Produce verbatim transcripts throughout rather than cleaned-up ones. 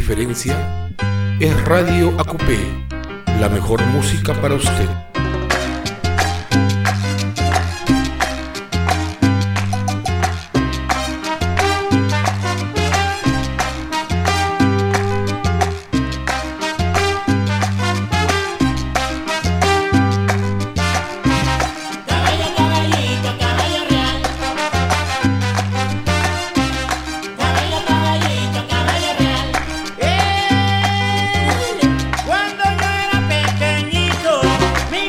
diferencia es Radio Acupé, la mejor música para usted. Cuando yo era pequeñito, mi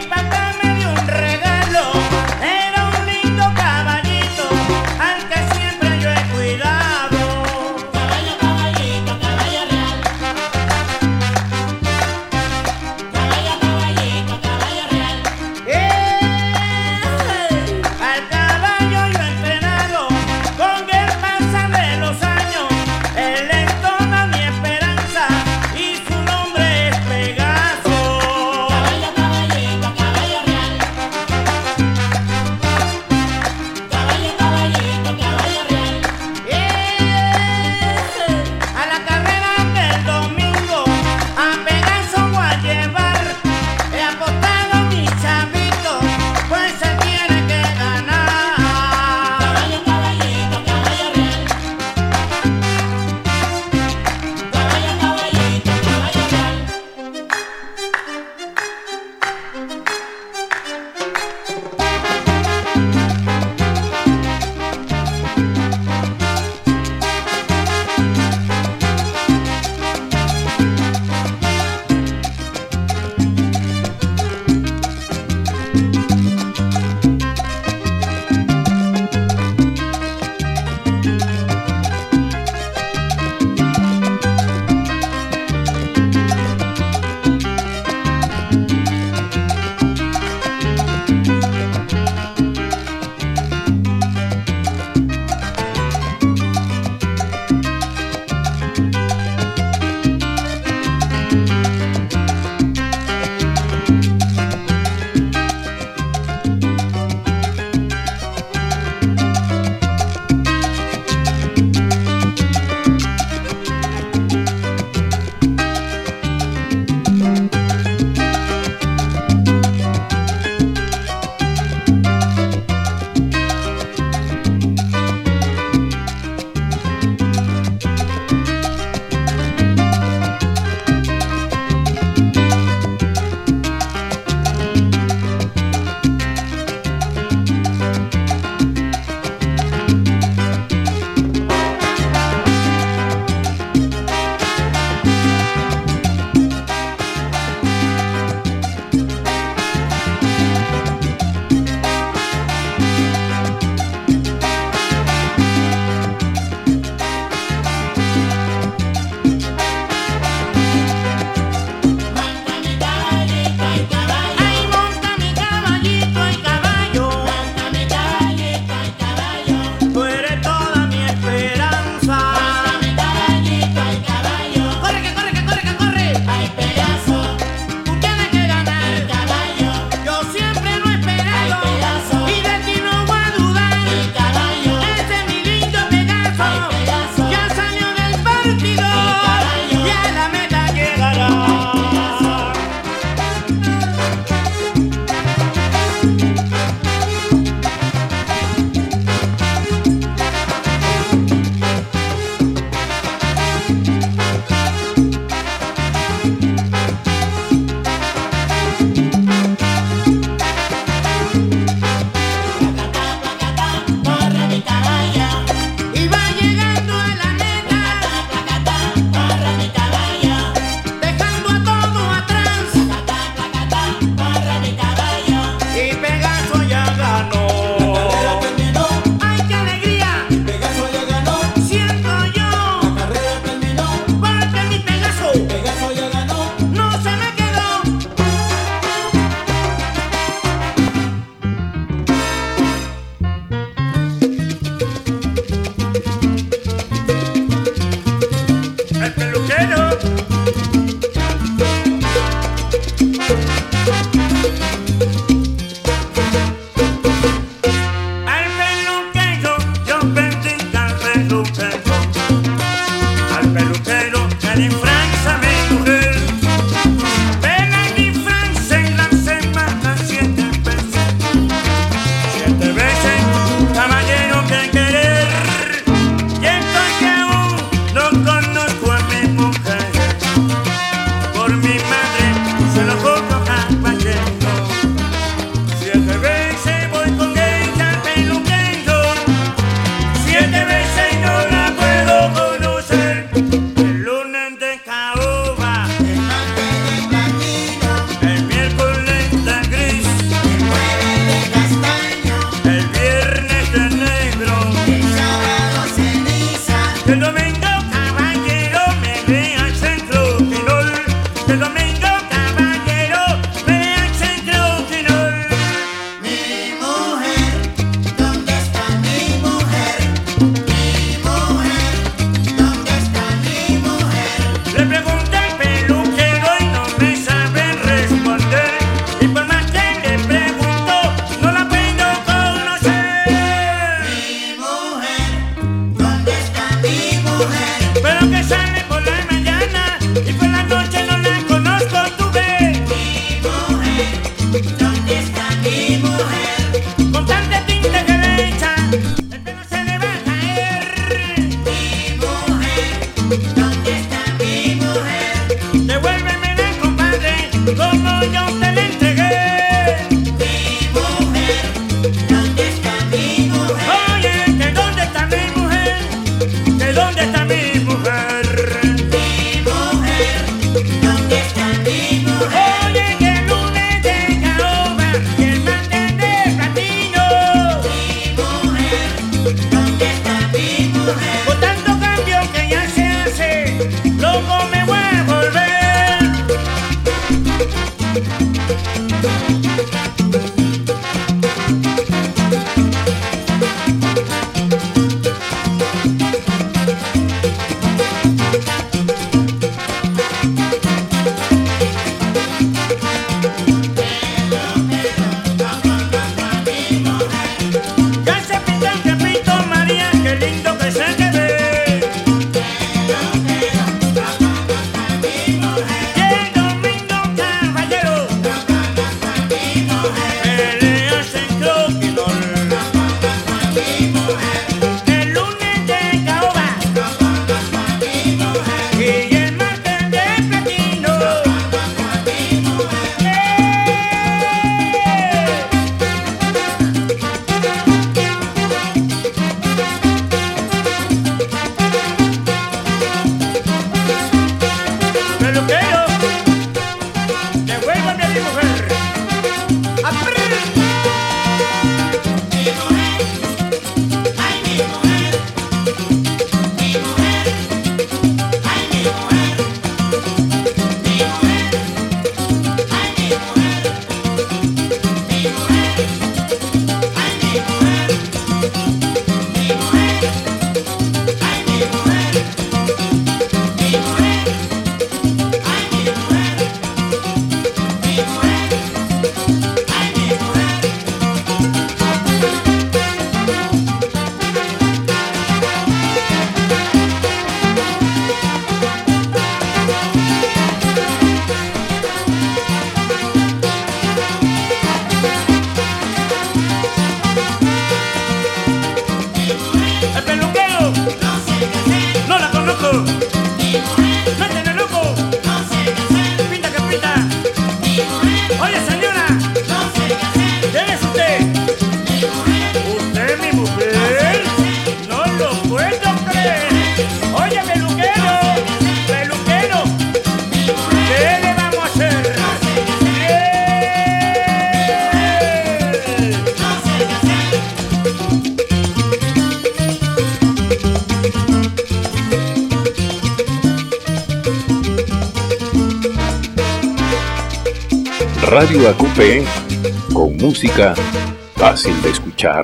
Radio Acupé, con música fácil de escuchar.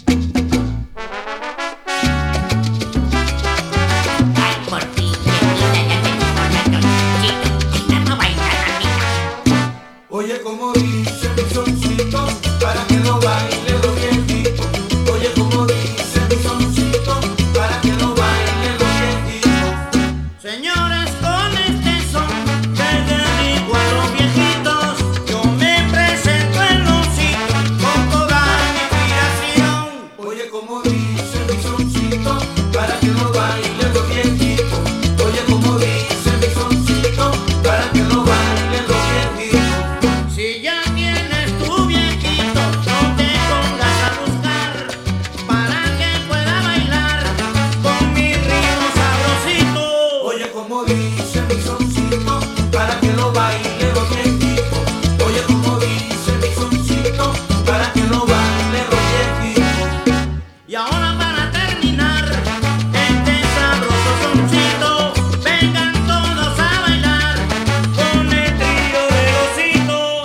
Oye, como dice mi soncito, para que lo baile los viejitos. Oye, como dice mi soncito, para que lo baile los viejitos. Señores, con este son que dedico a los viejitos, yo me presento en los sitios con toda mi inspiración. Oye, como dice mi soncito, para que lo baile los viejitos. Oye, como dice mi soncito, para que lo baile los viejitos. Si ya tienes tu viejito, no te pongas a buscar para que pueda bailar con mi ritmo sabrosito. Oye, como dice mi soncito, para que lo baile los viejitos. Oye, como dice mi soncito, para que lo baile los viejitos. Y ahora para terminar este sabroso soncito, vengan todos a bailar con el trío de Osito.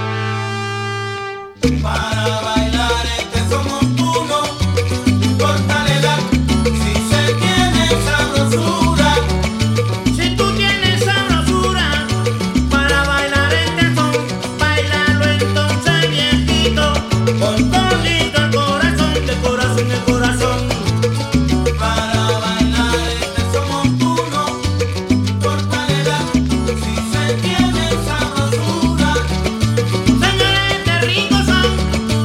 Para bailar este son montuno, no importa la edad, si se tiene sabrosura. Si tú tienes sabrosura para bailar este son, bailalo entonces viejito, con todito el corazón, de corazón, de corazón. Para bailar este son montuno, no importa la edad, si se tiene sabrosura. Señores, este rico son,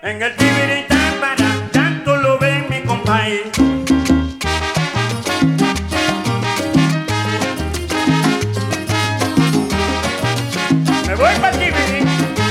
en el tibiri támbara, tanto lo ven mi compadre. Me voy para tibiri.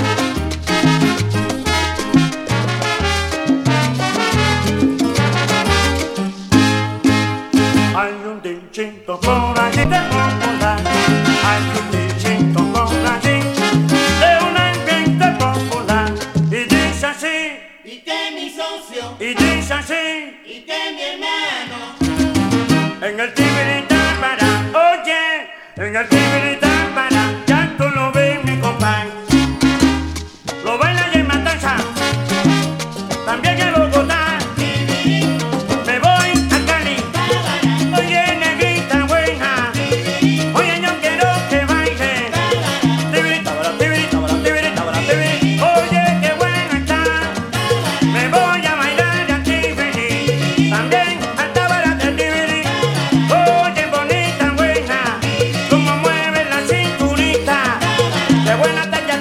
Hay un dichito por allí de popular, hay un dichito por allí de un ambiente popular, y dice así, Y que mi socio, y dice así, y que mi hermano, en el tibiri támbara, oye, en el tibiri támbara, ya tú lo ves mi compadre, lo baila y en Matanza, también en Bogotá, me voy a Cali, oye negrita buena, oye yo quiero que baile, tibiri tábara, tibiri tábara, tibiri tábara, tibiri, oye qué buena está, me voy a bailar a tibiri, también a tábara de tibiri, oye bonita buena, como mueve la cinturita, qué buena está ya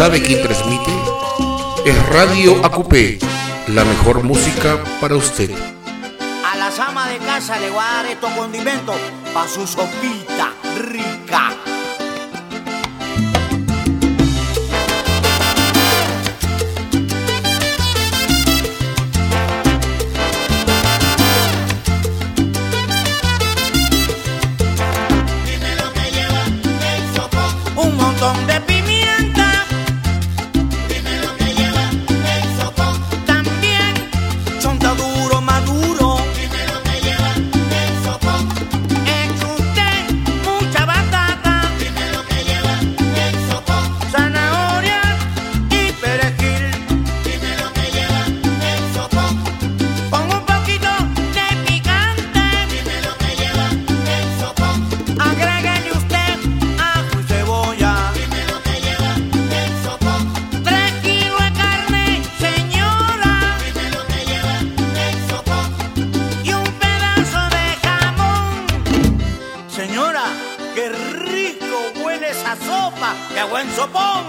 ¿Sabe quién transmite? Es Radio Acupé, la mejor música para usted. A las amas de casa le voy a dar estos condimentos para su sopita rica. Dime lo que lleva el sopón. Un montón de pimienta, Dime lo que lleva el sopón. también chonta duro, maduro. Dime lo que lleva el sopón. Eche usted mucha batata, Dime lo que lleva el sopón. zanahoria y perejil. Dime lo que lleva el sopón. Pongo un poquito de picante, Dime lo que lleva el sopón. agréguele usted ajo y cebolla. Dime lo que lleva el sopón. Tres kilos de carne, señora, Dime lo que lleva el sopón. y un pedazo de jamón. Señora, qué rico huele esa sopa, qué buen sopón.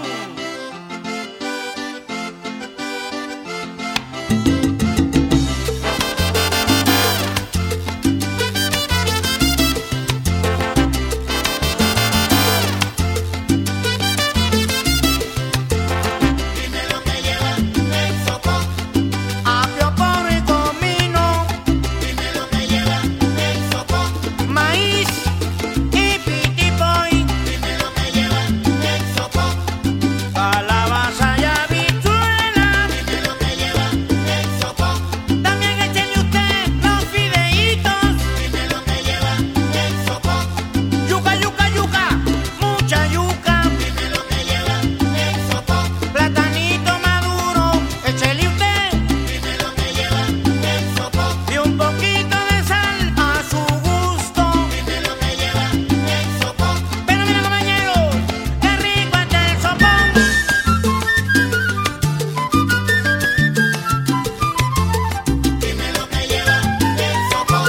Dime lo que lleva el sopón. Apio, porro y comino, Dime lo que lleva el sopón. maíz y pitipoy, Dime lo que lleva el sopón. calabaza y habichuela. Dime lo que lleva el sopón. También échele usted los fideitos, Dime lo que lleva el sopón. yuca, yuca, yuca, mucha yuca, Dime lo que lleva el sopón. platanito maduro, échele usted, Dime lo que lleva el sopón. y un poquito de sal a su gusto. Dime lo que lleva el sopón. Pero mira, compañero, qué rico está el sopón. Dime lo que lleva el sopón.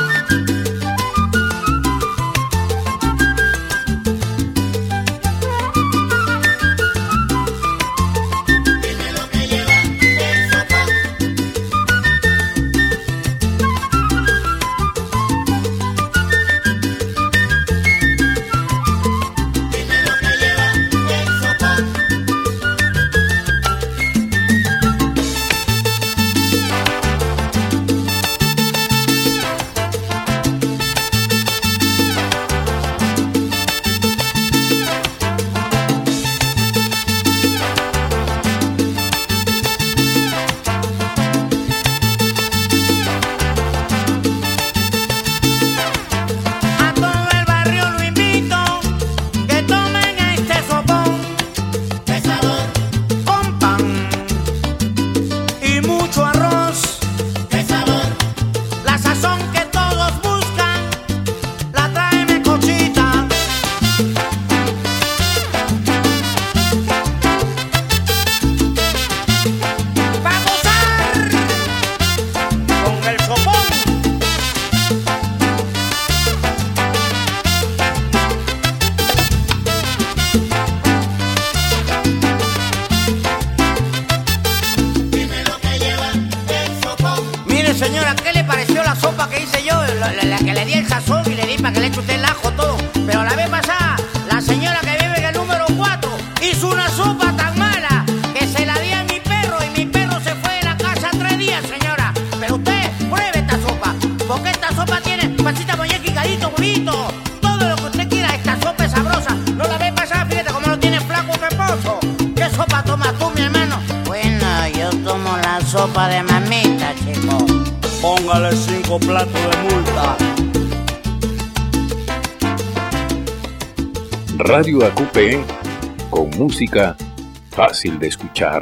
Dime lo que lleva el sopón. Dime lo que lleva el sopón. A todo el barrio lo invito, que tomen este sopón ¡Qué sabor! con pan y mucho arroz. ¡Qué sabor! La sazón que todos buscan, la trae Mecochita. Pa' gozar con el sopón. Dime lo que lleva el sopón. Mire, señora, ¿qué le pareció la sopa que hice yo? La, la- la que le di el sazón y le di para que le eche usted el ajo, todo. Pero la vez pasada, la señora que vive en el número cuatro hizo una sopa tan mala que se la di a mi perro y mi perro se fue de la casa tres días, señora. Pero usted pruebe esta sopa, porque esta sopa tiene pasita, muñeca y gallito bonito. Todo lo que usted quiera, esta sopa es sabrosa. No la vez pasada, fíjate cómo lo tiene flaco peposo. ¿Qué sopa tomas tú, mi hermano? Bueno, yo tomo la sopa de mamita, chico. Póngale cinco platos de multa. Radio Acupé, con música fácil de escuchar.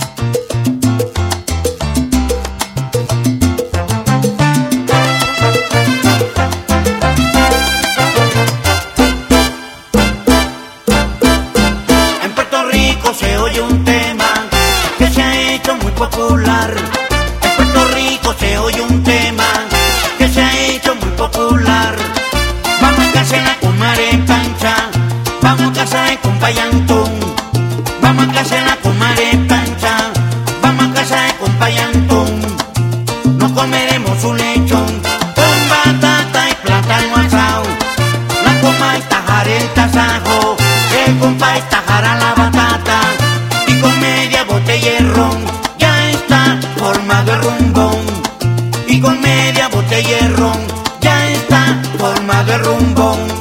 En Puerto Rico se oye un tema que se ha hecho muy popular. En Puerto Rico se oye un tema que se ha hecho muy popular. Vamos a casa con Mare Pancha, vamos a casa con Payantón, vamos a casa con Mare su lechón con batata y plátano asado. La coma es tajar el tasajo, el compa es tajar a la batata y con media botella de ron ya está formado el rumbón. Y con media botella de ron ya está formado el rumbón.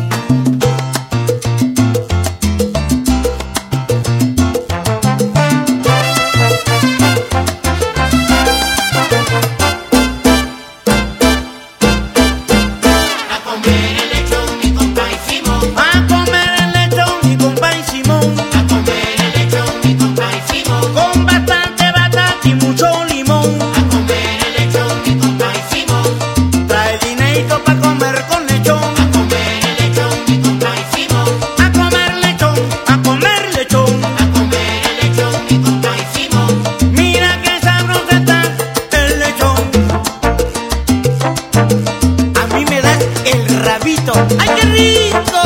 ¡Ay, qué rico!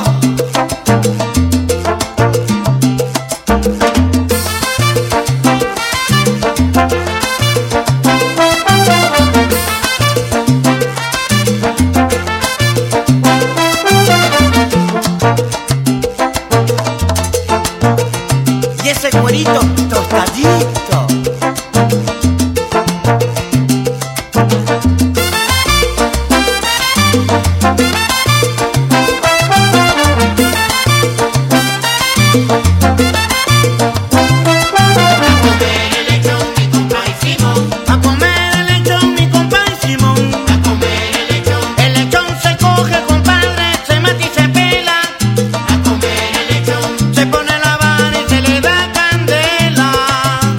Y ese cuerito tostadito. Se pone la vara y se le da candela.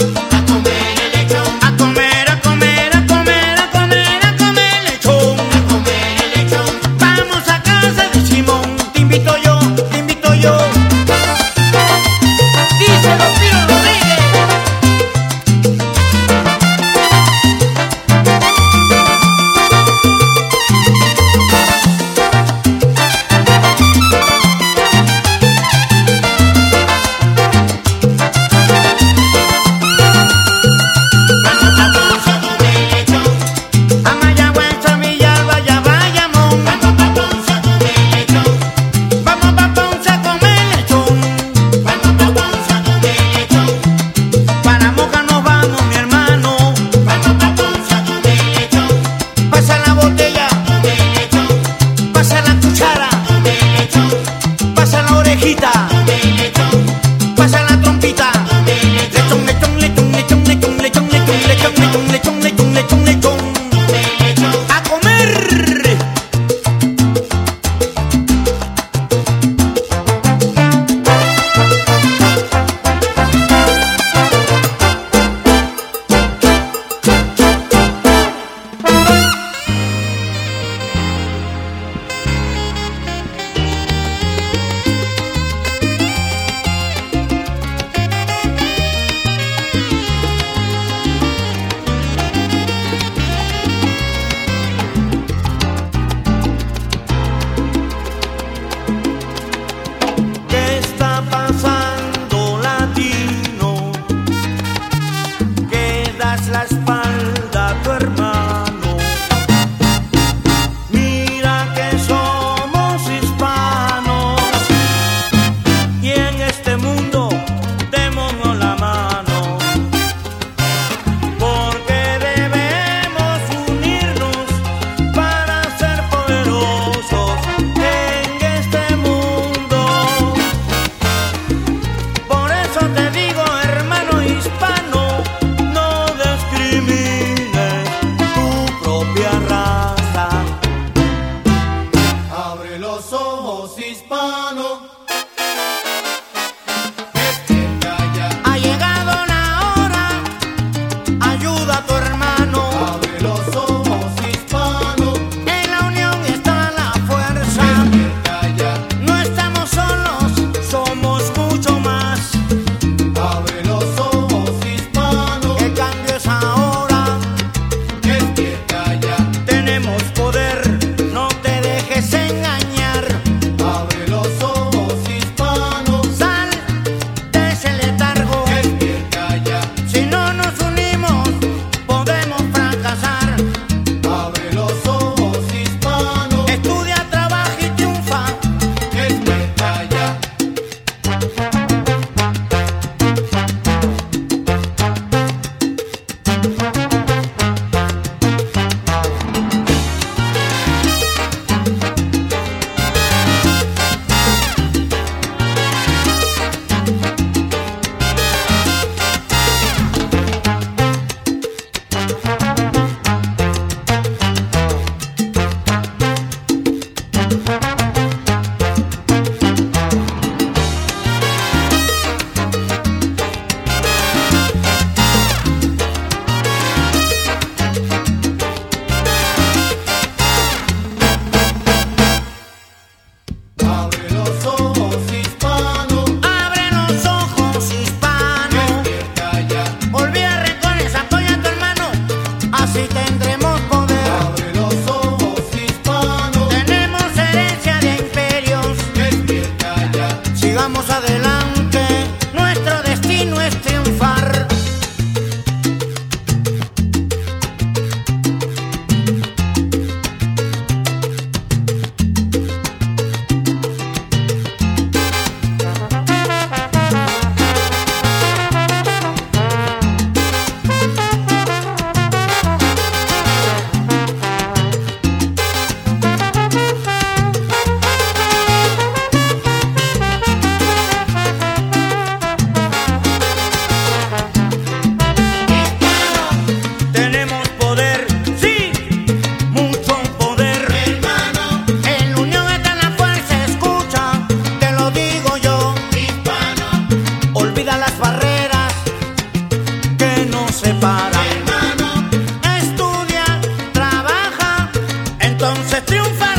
se para. Estudia, trabaja, entonces triunfará.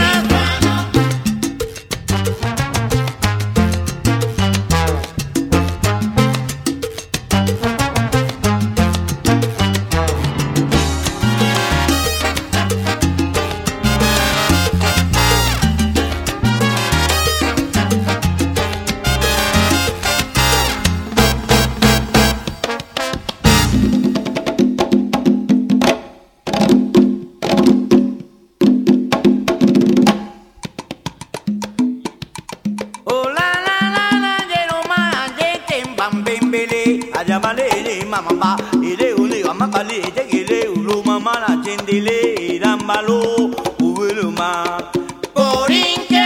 Mamá, ile uli amakali tegile ulu mama la chendile rambalo uuluma Borinquen.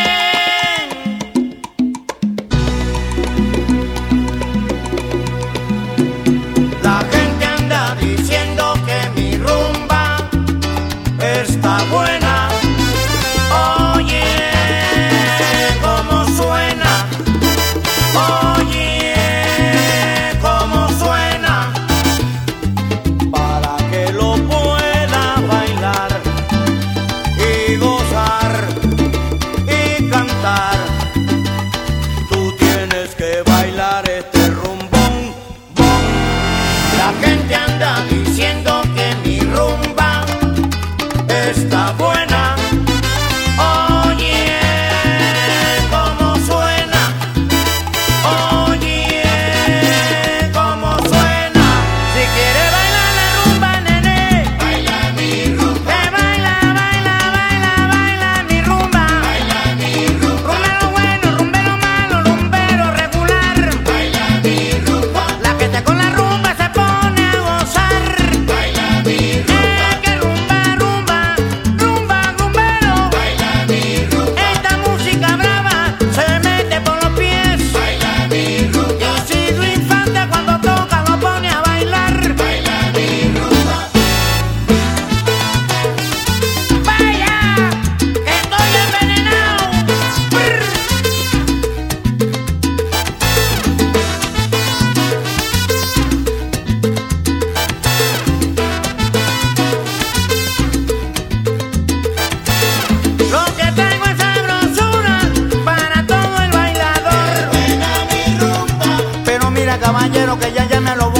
La gente anda diciendo que mi rumba está buena. Oye, cómo suena. Oye, cómo suena. Para que lo pueda bailar y gozar y cantar, tú tienes que bailar este rumbón, bon. La gente anda diciendo que mi rumba está buena. Oye, cómo suena. Oye, cómo suena. Si quiere bailar la rumba, nene, baila mi rumba. Que baila, baila, baila, baila mi rumba. Baila mi rumba. Rumbero bueno, rumbero malo, rumbero regular. Baila mi rumba. La que está con la rumba se pone a gozar. Baila mi rumba. Eh, que rumba, rumba, rumba, rumbero. Baila mi rumba. Esta música brava se mete por los pies. Baila mi rumba. Y Isidro Infante cuando toca lo pone a bailar. Baila mi rumba. Vaya, que estoy envenenado. Brr. Lo que tengo es sabrosura para todo el bailador. Pero mira, caballero, que ya ya me lo